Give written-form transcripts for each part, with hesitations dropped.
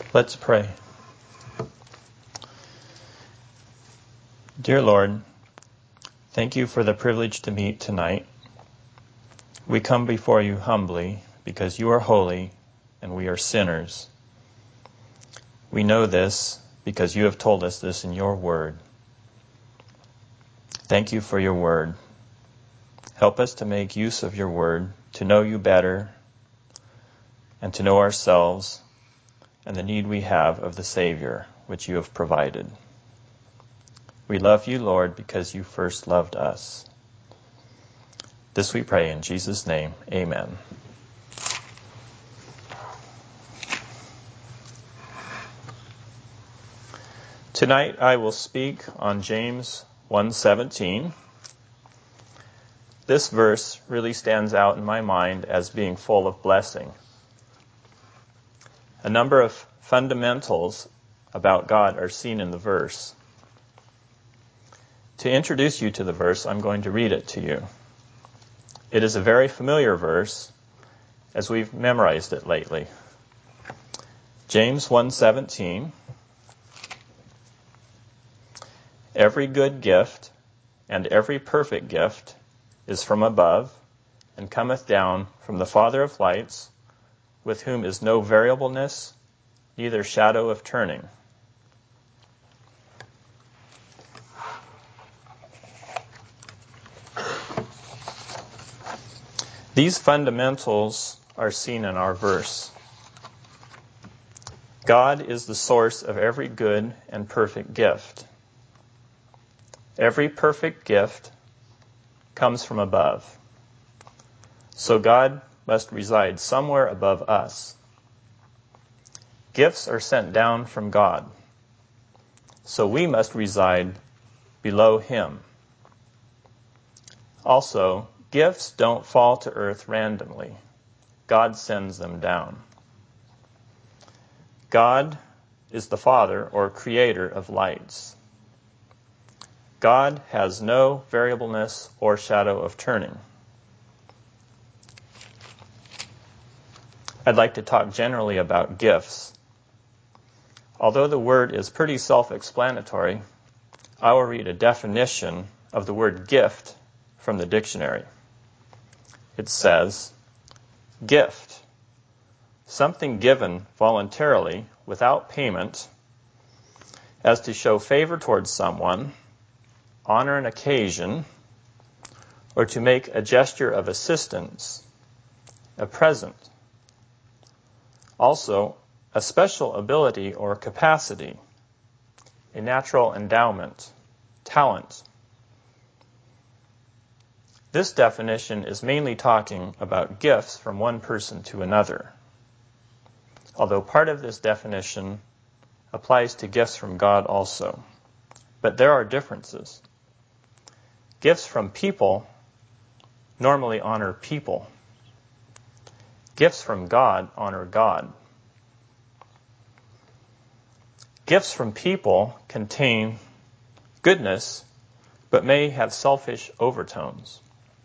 Let's pray. Dear Lord, thank you for the privilege to meet tonight. We come before you humbly because you are holy and we are sinners. We know this because you have told us this in your word. Thank you for your word. Help us to make use of your word, to know you better, and to know ourselves and the need we have of the Savior, which you have provided. We love you, Lord, because you first loved us. This we pray in Jesus' name. Amen. Tonight I will speak on James 1:17. This verse really stands out in my mind as being full of blessing. A number of fundamentals about God are seen in the verse. To introduce you to the verse, I'm going to read it to you. It is a very familiar verse, as we've memorized it lately. James 1:17. Every good gift and every perfect gift is from above, and cometh down from the Father of lights, with whom is no variableness, neither shadow of turning. These fundamentals are seen in our verse. God is the source of every good and perfect gift. Every perfect gift comes from above. So God must reside somewhere above us. Gifts are sent down from God. So we must reside below Him. Also, gifts don't fall to earth randomly. God sends them down. God is the Father or creator of lights. God has no variableness or shadow of turning. I'd like to talk generally about gifts. Although the word is pretty self-explanatory, I will read a definition of the word gift from the dictionary. It says, gift, something given voluntarily without payment as to show favor towards someone, honor an occasion, or to make a gesture of assistance, a present. Also, a special ability or capacity, a natural endowment, talent. This definition is mainly talking about gifts from one person to another, although part of this definition applies to gifts from God also. But there are differences. Gifts from people normally honor people. Gifts from God honor God. Gifts from people contain goodness, but may have selfish overtones.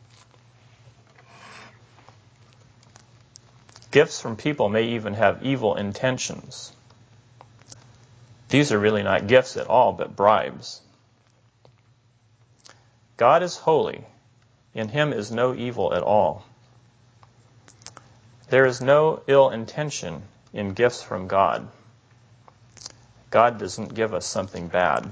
Gifts from people may even have evil intentions. These are really not gifts at all, but bribes. God is holy. In Him is no evil at all. There is no ill intention in gifts from God. God doesn't give us something bad.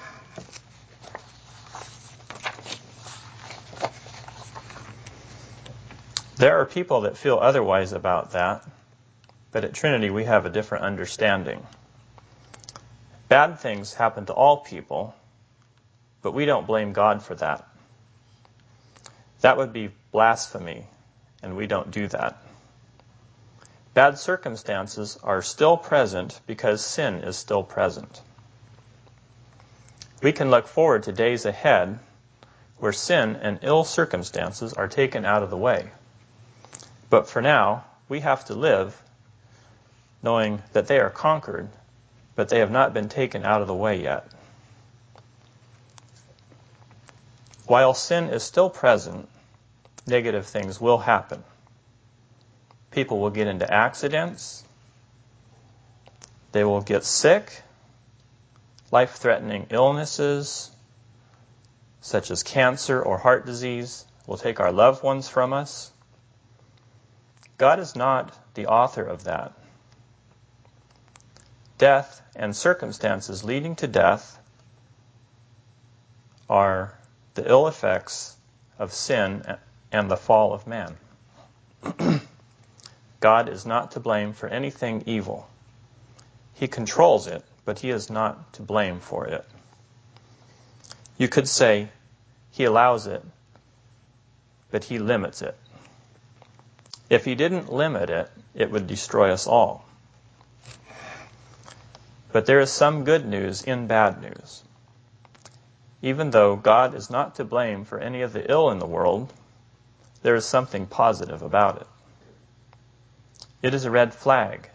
There are people that feel otherwise about that, but at Trinity we have a different understanding. Bad things happen to all people, but we don't blame God for that. That would be blasphemy, and we don't do that. Bad circumstances are still present because sin is still present. We can look forward to days ahead where sin and ill circumstances are taken out of the way. But for now, we have to live knowing that they are conquered, but they have not been taken out of the way yet. While sin is still present, negative things will happen. People will get into accidents. They will get sick, life-threatening illnesses, such as cancer or heart disease, will take our loved ones from us. God is not the author of that. Death and circumstances leading to death are the ill effects of sin and the fall of man. God is not to blame for anything evil. He controls it, but he is not to blame for it. You could say he allows it, but he limits it. If he didn't limit it, it would destroy us all. But there is some good news in bad news. Even though God is not to blame for any of the ill in the world, there is something positive about it. It is a red flag.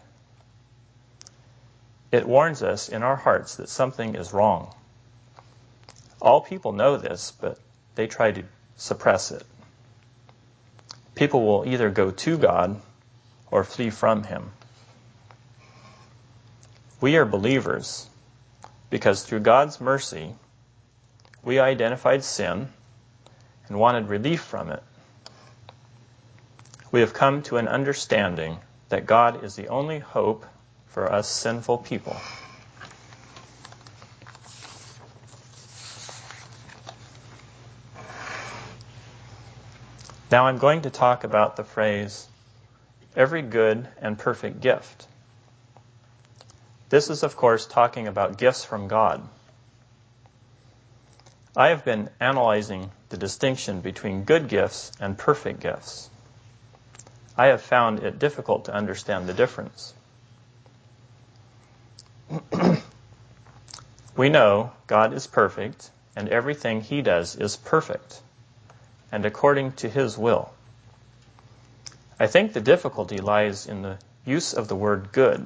It warns us in our hearts that something is wrong. All people know this, but they try to suppress it. People will either go to God or flee from him. We are believers because through God's mercy, we identified sin and wanted relief from it. We have come to an understanding that God is the only hope for us sinful people. Now I'm going to talk about the phrase, every good and perfect gift. This is, of course, talking about gifts from God. I have been analyzing the distinction between good gifts and perfect gifts. I have found it difficult to understand the difference. We know God is perfect, and everything he does is perfect, and according to his will. I think the difficulty lies in the use of the word good.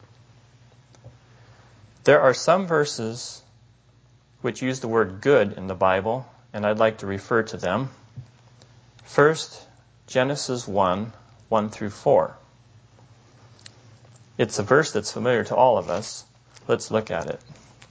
There are some verses which use the word good in the Bible, and I'd like to refer to them. First, Genesis 1 through 4. It's a verse that's familiar to all of us. Let's look at it.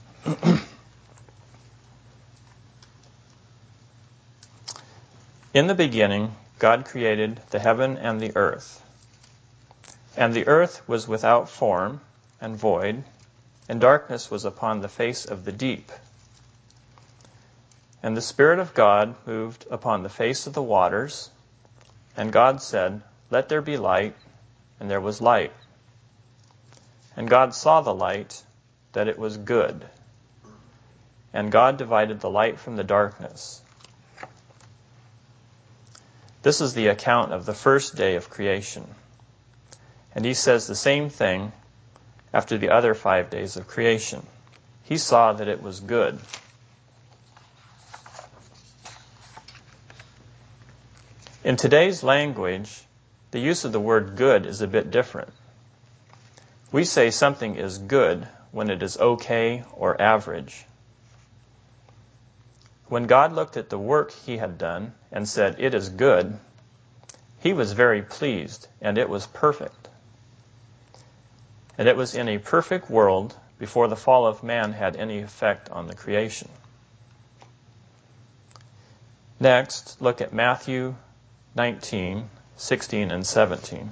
In the beginning, God created the heaven and the earth. And the earth was without form and void, and darkness was upon the face of the deep. And the Spirit of God moved upon the face of the waters, and God said, "Let there be light," and there was light. And God saw the light, that it was good. And God divided the light from the darkness. This is the account of the first day of creation. And he says the same thing after the other 5 days of creation. He saw that it was good. In today's language, the use of the word good is a bit different. We say something is good when it is okay or average. When God looked at the work he had done and said, "It is good," he was very pleased, and it was perfect. And it was in a perfect world before the fall of man had any effect on the creation. Next, look at Matthew 19, 16, and 17.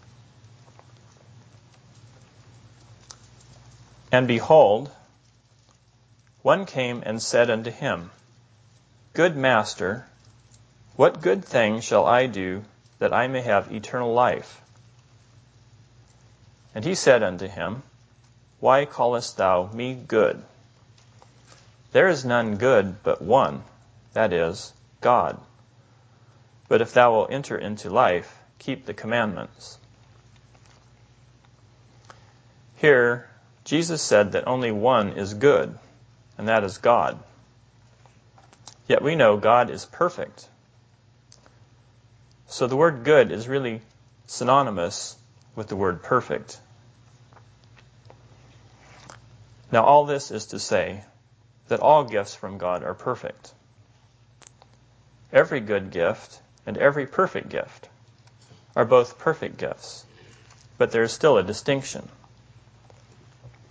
And behold, one came and said unto him, "Good master, what good thing shall I do that I may have eternal life?" And he said unto him, "Why callest thou me good? There is none good but one, that is, God. But if thou wilt enter into life, keep the commandments." Here, Jesus said that only one is good, and that is God. Yet we know God is perfect. So the word good is really synonymous with the word perfect. Now all this is to say that all gifts from God are perfect. Every good gift and every perfect gift are both perfect gifts, but there is still a distinction.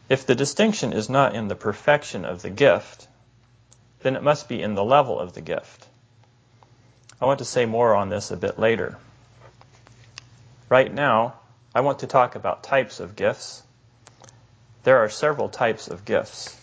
If the distinction is not in the perfection of the gift, then it must be in the level of the gift. I want to say more on this a bit later. Right now, I want to talk about types of gifts. There are several types of gifts.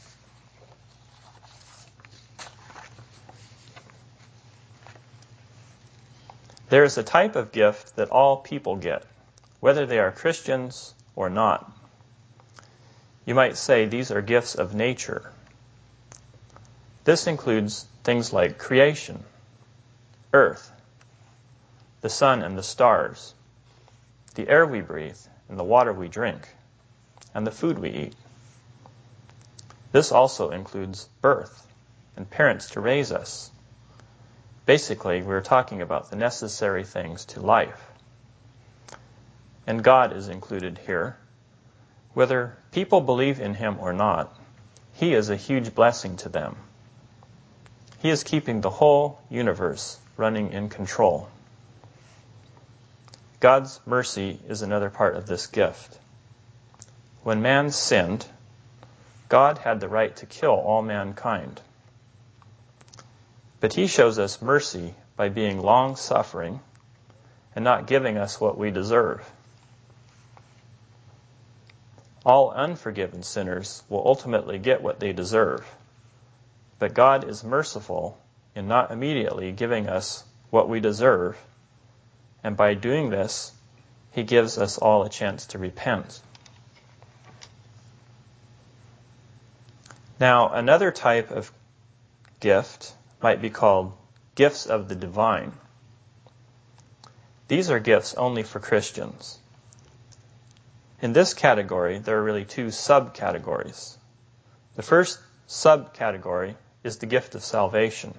There is a type of gift that all people get, whether they are Christians or not. You might say these are gifts of nature. This includes things like creation, earth, the sun and the stars, the air we breathe and the water we drink, and the food we eat. This also includes birth and parents to raise us. Basically, we're talking about the necessary things to life. And God is included here. Whether people believe in Him or not, He is a huge blessing to them. He is keeping the whole universe running in control. God's mercy is another part of this gift. When man sinned, God had the right to kill all mankind. But He shows us mercy by being long-suffering and not giving us what we deserve. All unforgiven sinners will ultimately get what they deserve. But God is merciful in not immediately giving us what we deserve, and by doing this, He gives us all a chance to repent. Now, another type of gift might be called gifts of the divine. These are gifts only for Christians. In this category, there are really two subcategories. The first subcategory is the gift of salvation.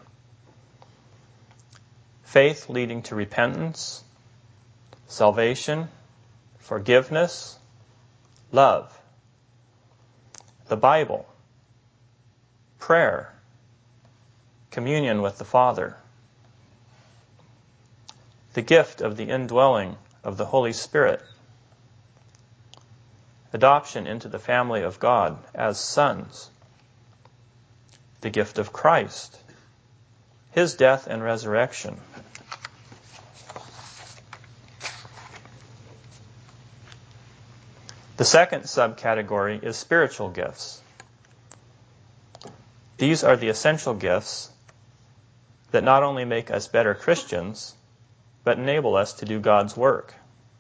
Faith leading to repentance, salvation, forgiveness, love, the Bible, prayer, communion with the Father, the gift of the indwelling of the Holy Spirit, adoption into the family of God as sons, the gift of Christ, His death and resurrection. The second subcategory is spiritual gifts. These are the essential gifts that not only make us better Christians, but enable us to do God's work.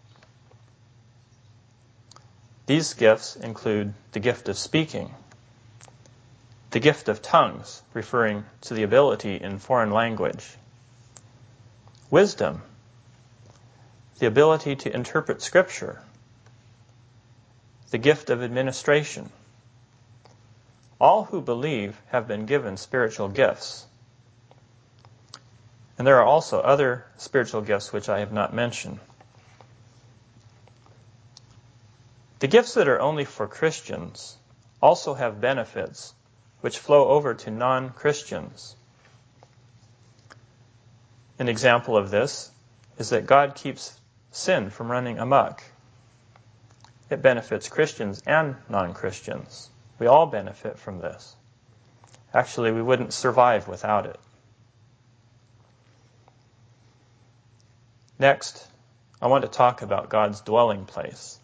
These gifts include the gift of speaking, the gift of tongues, referring to the ability in foreign language, wisdom, the ability to interpret Scripture, the gift of administration. All who believe have been given spiritual gifts. And there are also other spiritual gifts which I have not mentioned. The gifts that are only for Christians also have benefits which flow over to non-Christians. An example of this is that God keeps sin from running amok. It benefits Christians and non-Christians. We all benefit from this. Actually, we wouldn't survive without it. Next, I want to talk about God's dwelling place.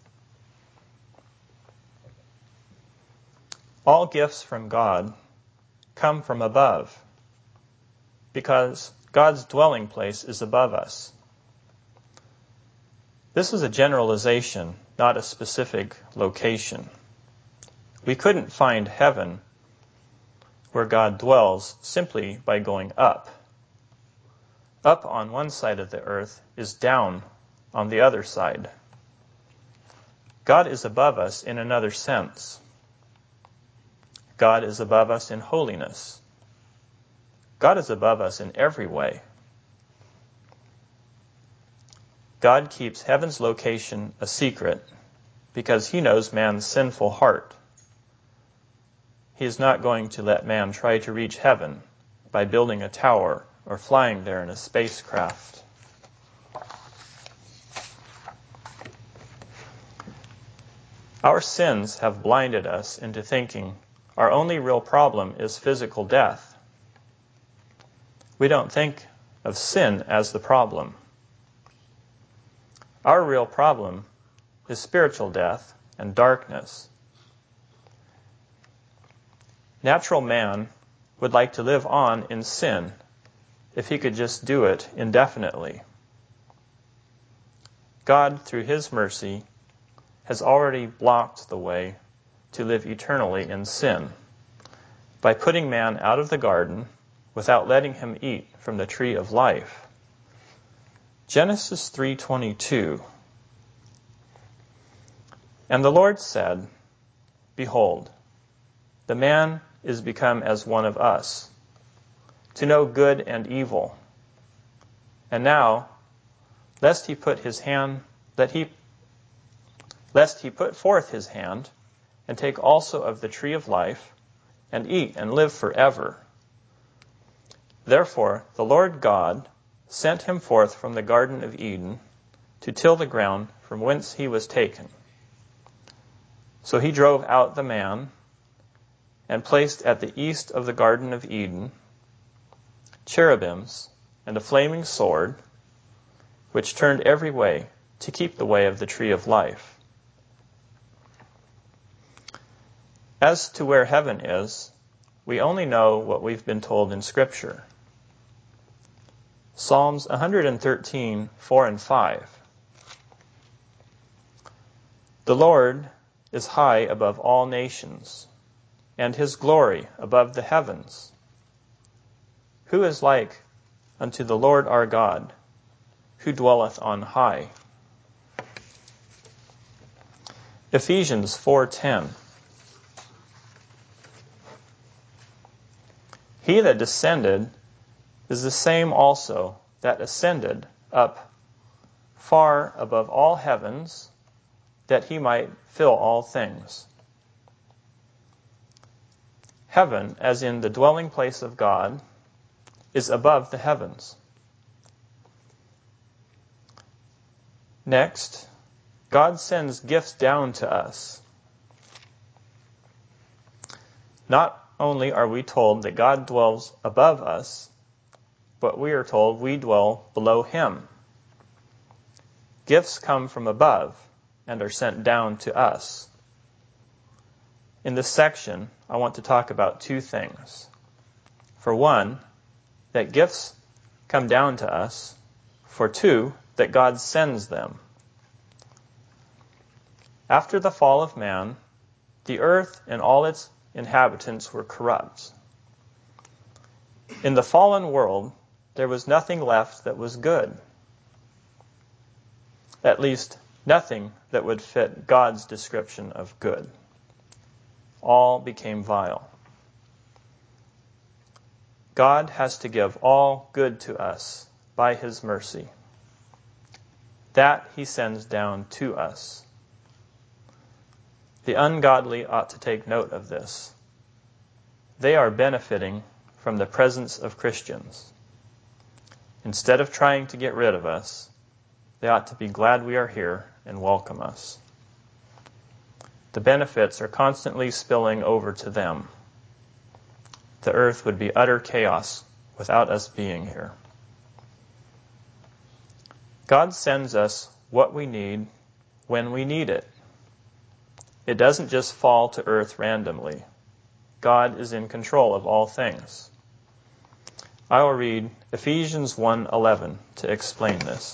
All gifts from God come from above, because God's dwelling place is above us. This is a generalization, not a specific location. We couldn't find heaven where God dwells simply by going up. Up on one side of the earth is down on the other side. God is above us in another sense. God is above us in holiness. God is above us in every way. God keeps heaven's location a secret because He knows man's sinful heart. He is not going to let man try to reach heaven by building a tower or flying there in a spacecraft. Our sins have blinded us into thinking our only real problem is physical death. We don't think of sin as the problem. Our real problem is spiritual death and darkness. Natural man would like to live on in sin if he could just do it indefinitely. God, through his mercy, has already blocked the way to live eternally in sin by putting man out of the garden without letting him eat from the tree of life. Genesis 3:22. And the Lord said, Behold, the man is become as one of us, to know good and evil. And now, lest he put forth his hand, and take also of the tree of life, and eat and live forever. Therefore the Lord God sent him forth from the Garden of Eden to till the ground from whence he was taken. So he drove out the man, and placed at the east of the Garden of Eden cherubims and a flaming sword, which turned every way to keep the way of the tree of life. As to where heaven is, we only know what we've been told in Scripture. Psalms 113:4 and 5. The Lord is high above all nations, and his glory above the heavens. Who is like unto the Lord our God, who dwelleth on high? Ephesians 4:10. He that descended is the same also that ascended up far above all heavens, that he might fill all things. Heaven, as in the dwelling place of God, is above the heavens. Next, God sends gifts down to us. Not only are we told that God dwells above us, but we are told we dwell below him. Gifts come from above and are sent down to us. In this section, I want to talk about two things. For one, that gifts come down to us. For two, that God sends them. After the fall of man, the earth and all its inhabitants were corrupt. In the fallen world, there was nothing left that was good. At least, nothing that would fit God's description of good. All became vile. God has to give all good to us by his mercy. That he sends down to us. The ungodly ought to take note of this. They are benefiting from the presence of Christians. Instead of trying to get rid of us, they ought to be glad we are here and welcome us. The benefits are constantly spilling over to them. The earth would be utter chaos without us being here. God sends us what we need when we need it. It doesn't just fall to earth randomly. God is in control of all things. I will read Ephesians 1:11 to explain this.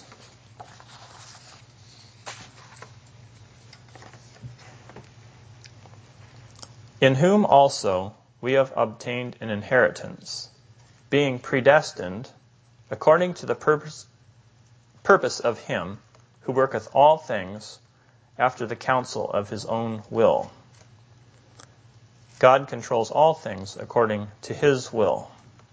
In whom also we have obtained an inheritance, being predestined according to the purpose of him who worketh all things after the counsel of his own will. God controls all things according to his will.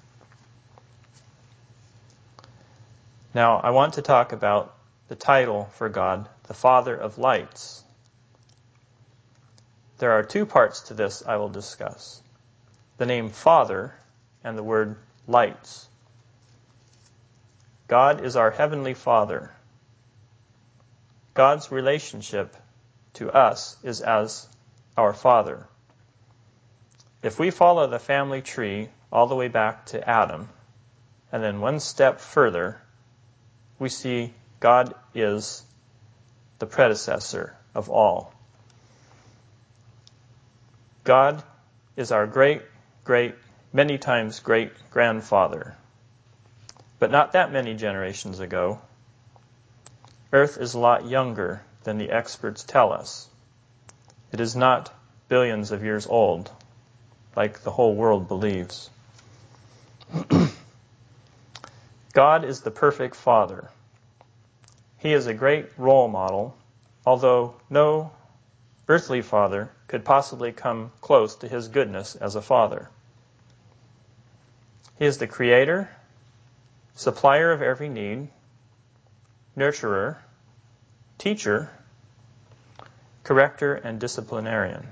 Now, I want to talk about the title for God, the Father of Lights. There are two parts to this I will discuss. The name Father and the word lights. God is our Heavenly Father. God's relationship to us is as our Father. If we follow the family tree all the way back to Adam, and then one step further, we see God is the predecessor of all. God is our great, many times great grandfather. But not that many generations ago. Earth is a lot younger than the experts tell us. It is not billions of years old, like the whole world believes. God is the perfect Father. He is a great role model, although no earthly father could possibly come close to his goodness as a father. He is the creator, supplier of every need, nurturer, teacher, corrector, and disciplinarian.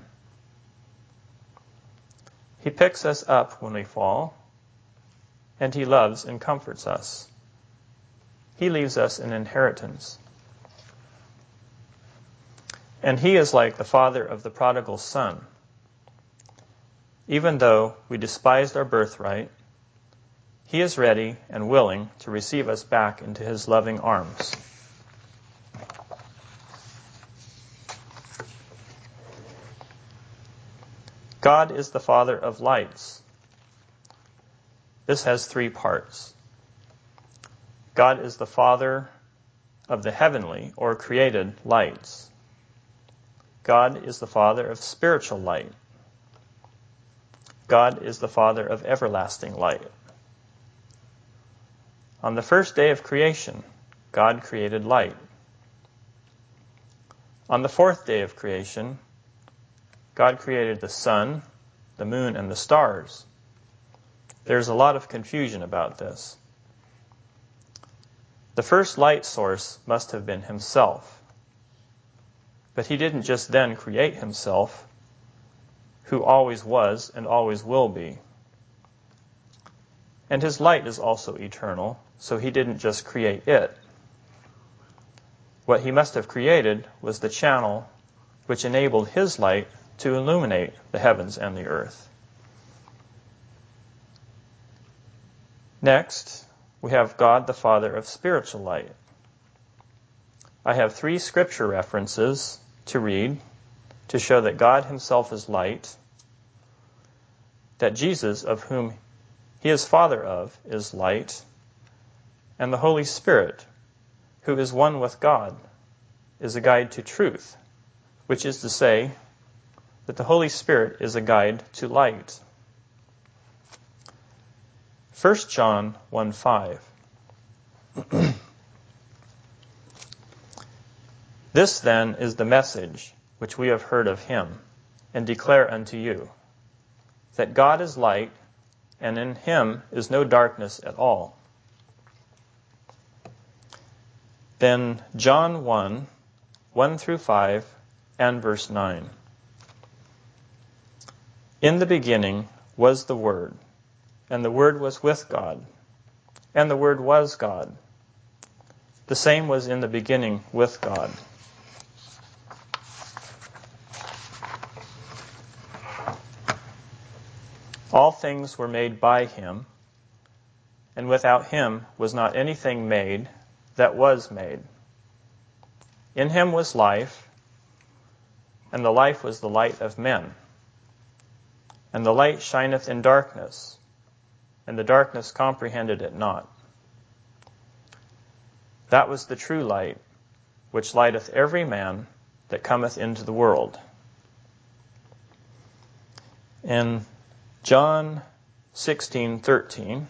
He picks us up when we fall, and he loves and comforts us. He leaves us an inheritance. And he is like the father of the prodigal son. Even though we despised our birthright, he is ready and willing to receive us back into his loving arms. God is the Father of lights. This has three parts. God is the Father of the heavenly or created lights. God is the Father of spiritual light. God is the Father of everlasting light. On the first day of creation, God created light. On the fourth day of creation, God created the sun, the moon, and the stars. There's a lot of confusion about this. The first light source must have been himself. But he didn't just then create himself, who always was and always will be. And his light is also eternal, so he didn't just create it. What he must have created was the channel which enabled his light to illuminate the heavens and the earth. Next, we have God the Father of spiritual light. I have 3 scripture references to read to show that God himself is light, that Jesus, of whom he is Father of, is light, and the Holy Spirit, who is one with God, is a guide to truth, which is to say that the Holy Spirit is a guide to light. 1 John 1:5. This then is the message which we have heard of him, and declare unto you, that God is light, and in him is no darkness at all. Then John 1:1-5, and verse 9. In the beginning was the Word, and the Word was with God, and the Word was God. The same was in the beginning with God. All things were made by him, and without him was not anything made that was made. In him was life, and the life was the light of men. And the light shineth in darkness, and the darkness comprehended it not. That was the true light, which lighteth every man that cometh into the world. In John 16:13,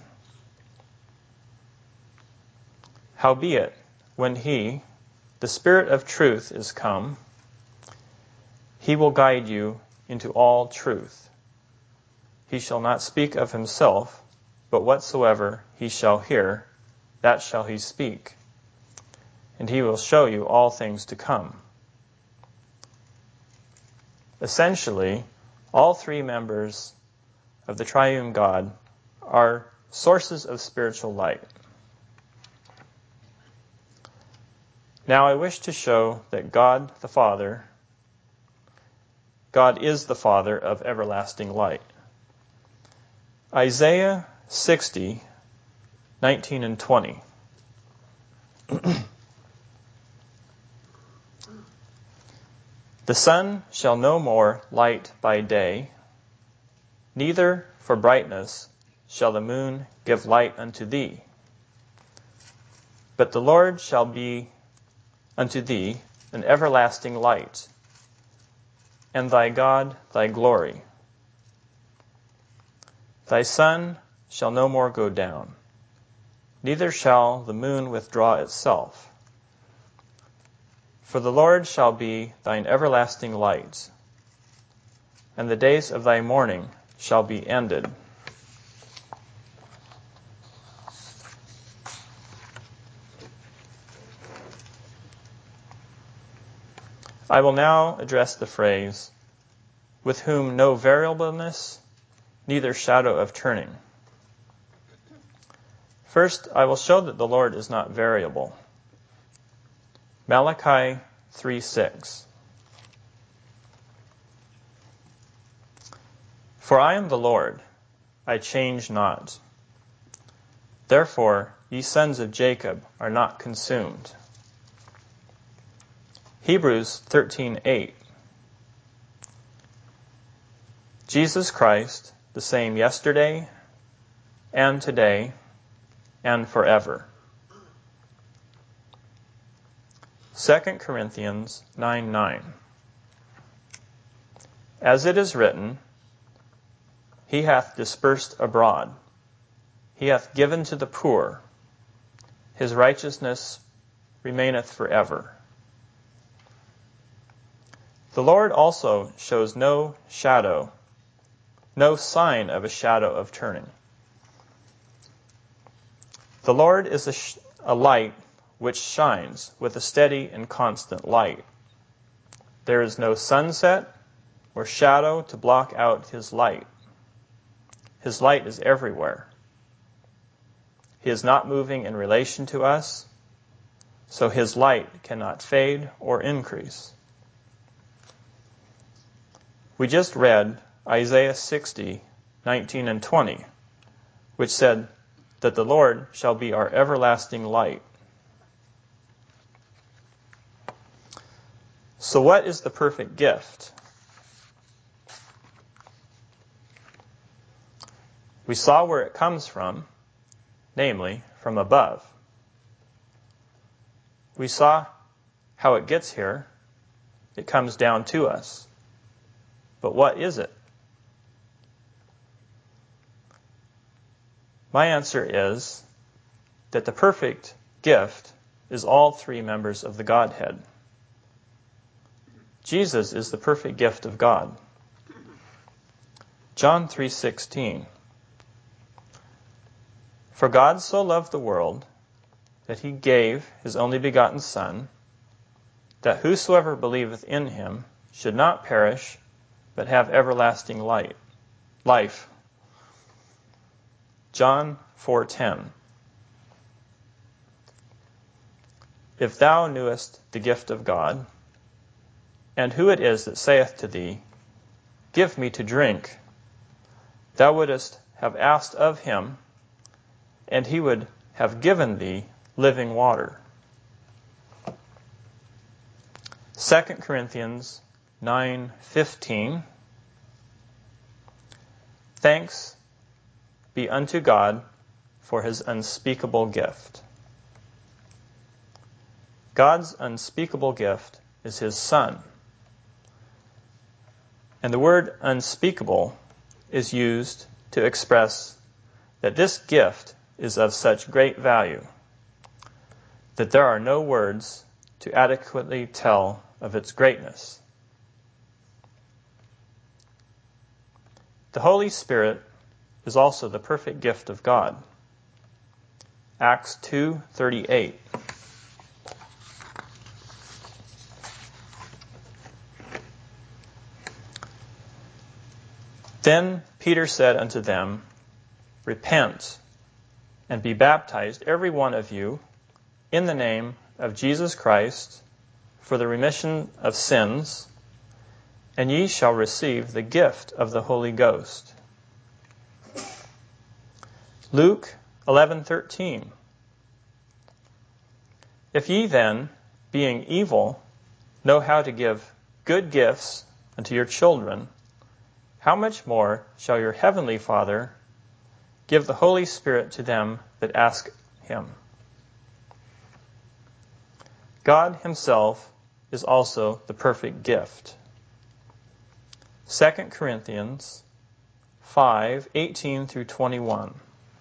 howbeit, when he, the Spirit of truth, is come, he will guide you into all truth. He shall not speak of himself, but whatsoever he shall hear, that shall he speak. And he will show you all things to come. Essentially, all 3 members of the triune God are sources of spiritual light. Now I wish to show that God the Father God is the Father of everlasting light. Isaiah 60, 19 and 20. The sun shall no more light by day, neither for brightness shall the moon give light unto thee. But the Lord shall be unto thee an everlasting light, and thy God thy glory. Thy sun shall no more go down, neither shall the moon withdraw itself. For the Lord shall be thine everlasting light, and the days of thy mourning shall be ended. I will now address the phrase, with whom no variableness, neither shadow of turning. First, I will show that the Lord is not variable. Malachi 3:6. For I am the Lord, I change not. Therefore, ye sons of Jacob are not consumed. Hebrews 13:8. Jesus Christ, the same yesterday and today and forever. 2 Corinthians 9:9. As it is written, He hath dispersed abroad, He hath given to the poor, His righteousness remaineth forever. The Lord also shows no shadow, no sign of a shadow of turning. The Lord is a light which shines with a steady and constant light. There is no sunset or shadow to block out His light. His light is everywhere. He is not moving in relation to us, so His light cannot fade or increase. We just read Isaiah 60, 19 and 20, which said that the Lord shall be our everlasting light. So what is the perfect gift? We saw where it comes from, namely, from above. We saw how it gets here. It comes down to us. But what is it? My answer is that the perfect gift is all three members of the Godhead. Jesus is the perfect gift of God. John 3:16. For God so loved the world that He gave His only begotten Son, that whosoever believeth in Him should not perish, but have everlasting life. John 4:10. If thou knewest the gift of God, and who it is that saith to thee, Give me to drink, thou wouldest have asked of Him, and He would have given thee living water. 2 Corinthians 9:15. Thanks be unto God for His unspeakable gift. God's unspeakable gift is His Son. And the word unspeakable is used to express that this gift is of such great value that there are no words to adequately tell of its greatness. The Holy Spirit is also the perfect gift of God. Acts 2:38. Then Peter said unto them, Repent, and be baptized every one of you in the name of Jesus Christ for the remission of sins, and ye shall receive the gift of the Holy Ghost. Luke 11:13. If ye then, being evil, know how to give good gifts unto your children, how much more shall your heavenly Father give the Holy Spirit to them that ask him? God himself is also the perfect gift. 2 Corinthians 5:18 through 21.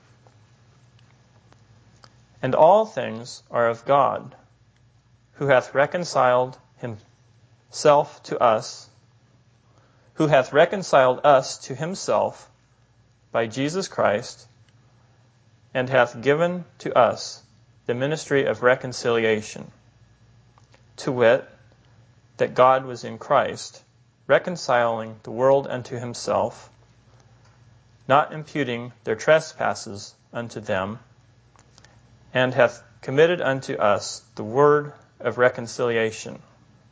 And all things are of God, who hath reconciled himself to us, who hath reconciled us to himself by Jesus Christ, and hath given to us the ministry of reconciliation, to wit, that God was in Christ, reconciling the world unto himself, not imputing their trespasses unto them, and hath committed unto us the word of reconciliation.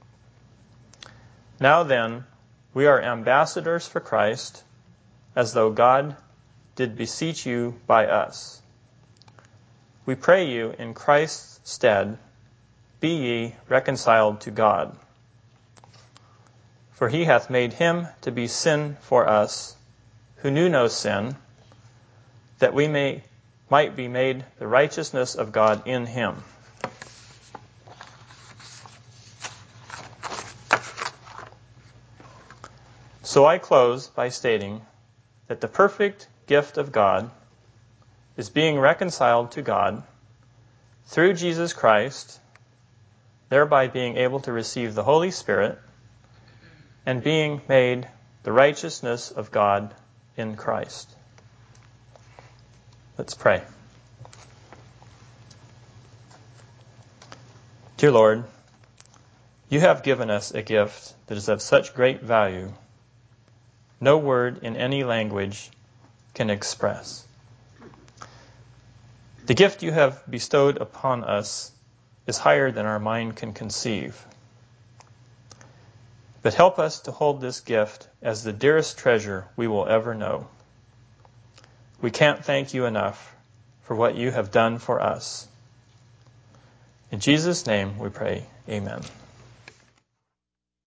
Now then, we are ambassadors for Christ, as though God did beseech you by us. We pray you in Christ's stead, be ye reconciled to God. For he hath made him to be sin for us, who knew no sin, that we might be made the righteousness of God in him. So I close by stating that the perfect gift of God is being reconciled to God through Jesus Christ, thereby being able to receive the Holy Spirit and being made the righteousness of God in Christ. Let's pray. Dear Lord, you have given us a gift that is of such great value, no word in any language can express. The gift you have bestowed upon us is higher than our mind can conceive. But help us to hold this gift as the dearest treasure we will ever know. We can't thank you enough for what you have done for us. In Jesus' name we pray, amen.